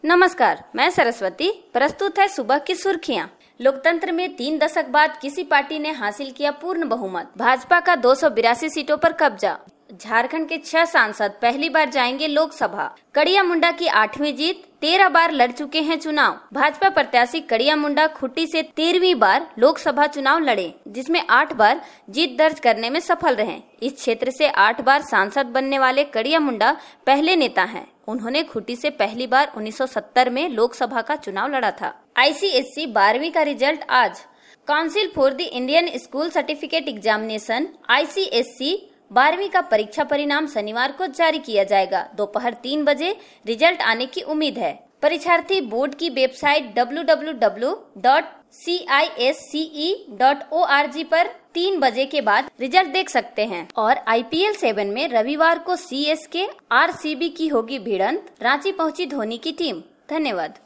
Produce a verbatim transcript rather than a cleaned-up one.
नमस्कार, मैं सरस्वती। प्रस्तुत है सुबह की सुर्खियां। लोकतंत्र में तीन दशक बाद किसी पार्टी ने हासिल किया पूर्ण बहुमत। भाजपा का दो सौ बिरासी सीटों पर कब्जा। झारखंड के छह सांसद पहली बार जाएंगे लोकसभा। कड़िया मुंडा की आठवीं जीत। तेरह बार लड़ चुके हैं चुनाव। भाजपा प्रत्याशी कड़िया मुंडा खुट्टी से तेरहवीं बार लोकसभा चुनाव लड़े, जिसमें आठ बार जीत दर्ज करने में सफल रहे। इस क्षेत्र से आठ बार सांसद बनने वाले कड़िया मुंडा पहले नेता हैं। उन्होंने खुट्टी से पहली बार उन्नीस सौ सत्तर में लोकसभा का चुनाव लड़ा था। आई सी एस सी बारहवीं का रिजल्ट आज। Council for the Indian school certificate examination I C S C बारहवीं का परीक्षा परिणाम शनिवार को जारी किया जाएगा। दोपहर तीन बजे रिजल्ट आने की उम्मीद है। परीक्षार्थी बोर्ड की website W W W dot C I S C E dot O R G पर तीन बजे के बाद रिजल्ट देख सकते हैं। और आई पी एल सेवन में रविवार को C S K R C B की होगी भिड़ंत। रांची पहुंची धोनी की टीम। धन्यवाद।